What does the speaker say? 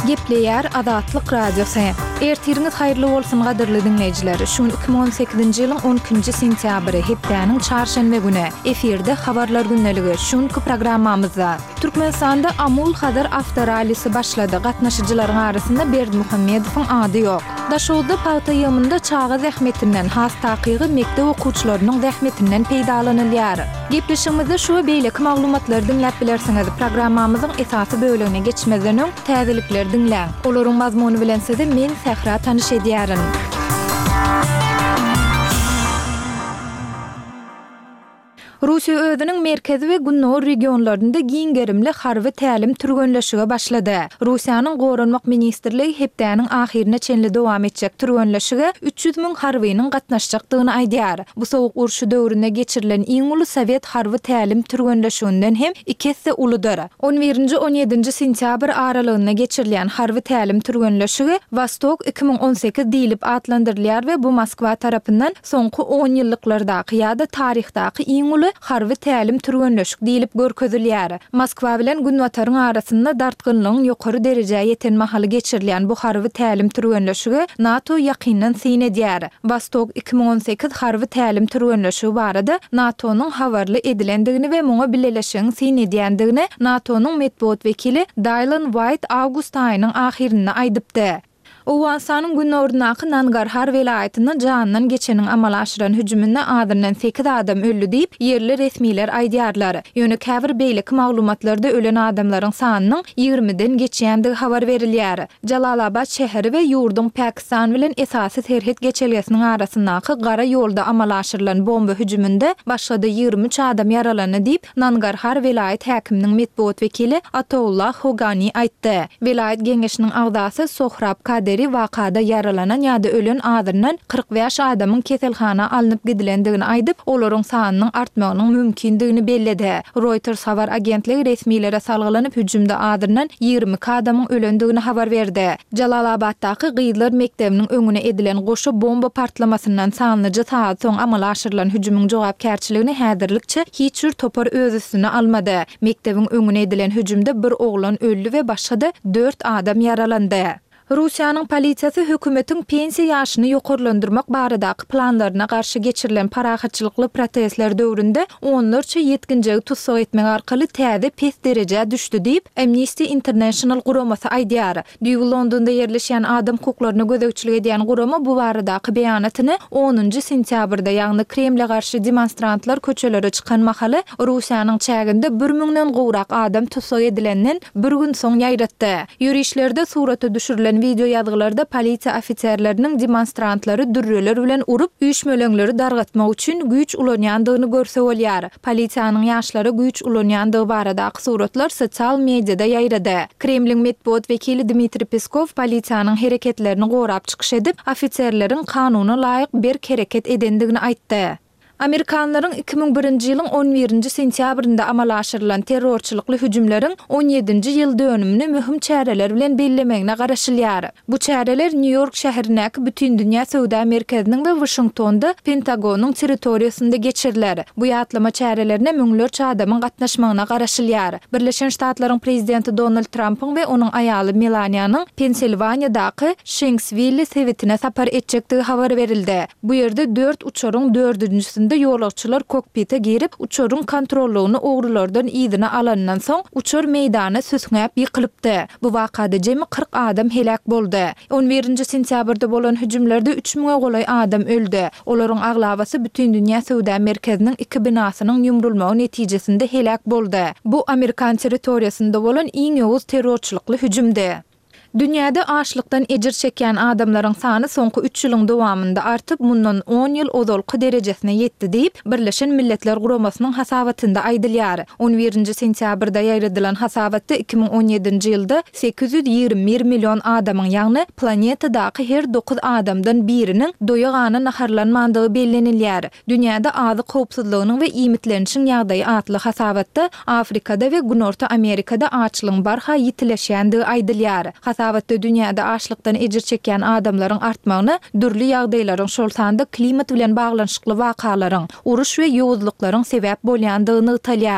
Gepleyer Azatlyk Radiosu. Ertiriniz hayırlı bolsun gadyrly dinleyijiler. Şun 2018-nji ýylyň 12-nji sentýabry hepdeniň çarşembe güni efirde habarlar günneligi şunky programmamyzda. Türkmenistanda Amul Hadar Avtoralisi başlady. Gatnaşyjylaryň arasynda Berdimuhammedowyň ady ýok. Daşowda paýta ýymynda çaga zähmetinden has takygy mekdep okuwçylarynyň zähmetinden peýdalanylýar. Gepleşigimizde şu beýleki maglumatlary dinläp bilersiňiz. Programmamyzyň esasy bölümine geçmeden öň täzelikler dinläň. Olaryň mazmuny bilen sizi men Sahra tanış edýärin. Russiýa özüniň merkezi we günnow regionlarynda giň gerimli harby tälim türgünleşige başlady. Russiýanyň Goranmak ministrligi hepdeniň ahirine çenli dowam etjek türgünleşige 300 000 harbynyň gatnaşjakdygyny aýdýar. Bu sowuk urşy döwründe geçirilen iň uly Sowet harby tälim türgünleşiginden hem ikisi uludyr. 11-17 sentýabr aralygyna geçirilen harby tälim türgünleşigi Vostok 2018 diýilip adlandyrylýar we bu Moskwa tarapyndan soňky 10 ýyllyklardaky ýa-da tarihdaky iň uly harby tälim türgünleşik diýilip görkezilýär. Moskwa bilen Günwataryň arasynda dartgynlygyň ýokary derejäge ýeten mahaly geçirilen bu harby tälim türgünleşigi NATO ýakyndan syn edýär. Vostok 2018 harby tälim türgünleşigi barada NATO'nyň habarly edilendigini we muňa birleşigiň syn edýändigini NATO'nyň medpuat wekili Dylan White awgust aýynyň ahirinde aýdypdy. Owasanyň günnowrundaky Nangarhar welaýatyna janyndan geçeniň amal aşyran hüjüminde adyrdan 8 adam öldü diýip ýerli resmiler aýdýarlar. Ýöne käbir beýleki maglumatlarda ölen adamlaryň sanynyň 20-den geçýändigi habar berilýär. Jalalabad şäheri we ýurdun Pakistan bilen esasy terhet geçelgesiniň arasyndaky gara ýolda amal aşyrylan bomba hüjüminde başlady 23 adam yaralany diýip Nangarhar welaýat häkiminiň medpuat wekili Ataullah Hogani aýtdy. Welaýat geňeşiniň agdasy Sohrab Kaderi wakada yaralanan ýa-da ölen adyrdan 45 adamyň keselhana alınıp gidilendigini aýdyp, olaryň sanynyň artmagynyň mümkindigini belledi. Reuters habar agentligi resmiýlere salgylanyp hüjümde adyrdan 20 adamyň ölendigini habar berdi. Jalalabaddaky Gyýdlar mektebiniň öňüne edilen goşu bomba partlamasyndan sanlyjy saat soň amal aşyrylan hüjümüň jogapkärçiligini häzirlikçe hiç bir topar öz üstüne almady. Mektebiň öňüne edilen hüjümde bir oglan öldü we başga 4 adam yaralandy. Russiýanyň polisiýasy hökümetiň pensiýa ýaşyny ýokarlandyrmak baradaky planlaryna garşy geçirilen parahatçylykly protestler döwründe onlarça ýetginjegi tutsak etmek arkaly täze pes derejä düşdi diýip Amnesty International guramasy aýdýar. Düýgü Londonda ýerleşýän adam hukuklaryny gözegçilik edýän gurama bu baradaky beýanatyny 10-njy sentýabrda ýagny Kremle garşy demonstrantlar köçelere çykan mahaly Russiýanyň çäginde 1000-den gowrak adam tutsak edilenden bir gün soň ýaýratdy. Ýürüşlerde surata düşürilen video ýazgylarda polisiýa ofitserleriniň demonstrantlary dürreler bilen urup üýşmeleňleri dargatmak üçin güýç ulanýandygyny görse bolýar. Polisiýanyň ýaşlary güýç ulanýandygy baradaky suratlar sosial mediada ýaýrady. Kremliň medpuat wekili Dmitri Peskov polisiýanyň hereketlerini gorap çykyş edip, ofitserleriň kanuna laýyk bir hereket edendigini aýtdy. Amerikanlaryň 2001-nji ýylyň 11-nji sentýabrynda amal aşyrylan terrorçylykly hüjümleriň 17-nji ýyl dönümini mühim çäreler bilen bellemegine garaşylýar. Bu çäreler New York şäherindäki bütün dünýä söwda merkeziniň we Washingtonda Pentagonyň territoriýasynda geçiriler. Bu ýatlama çärelerine müňlerçe adamyň gatnaşmagyna garaşylýar. Birleşen Ştatlaryň prezidenti Donald Trumpyň we onuň aýaly Melania'nyň Pensilvaniýadaky Shanksville sewetine sapar etjekdigi habar berildi. Bu ýerde 4 uçaryň 4-nji ýolagçylar kokpite girip uçarın kontrollugyny ogrulardan ýygyna alandan soň uçar meýdany süsňäp ýykylypdy. Bu wakada jemi 40 adam helak boldy. 11-nji sentýabrda bolan hüjümlerde 3000-e golay adam öldü. Olaryň aglabasy bütün dünýä söwda merkeziniň 2 binasynyň ýumrulmagy netijesinde helak boldy. Bu Amerikan territoriýasynda bolan iň ýowuz terrorçylykly hüjümdi. Dünyada açlykdan ejir çeken adamlaryň sany soňky 3 ýylyň dowamında artyp mundan 10 ýyl ozalky derejesine ýetdi diýip Birleşen Milletler Guramasynyň hasabatynda aýdylýar. 11-nji sentýabrda ýaýradylan hasabatda 2017-nji ýylda 821 million adamyň ýagny planetadaky her 9 adamdan biriniň doýagany naharlanmandygy bellenilýär. Dünyada azy howpsuzlygynyň we iýmitlenişiň ýagdaýy atly hasabatda Afrikada we Günorta Amerikada açlygyň barha ýitileşýändigi aýdylýar. Hasabatda dünýäde açlykdan ejir çeken adamlaryň artmagyny, dürli ýagdaýlaryň şol sanda klimat bilen baglanyşykly wakalaryň, uruş we ýowuzlyklaryň sebäp bolýandygyny ýytalýar.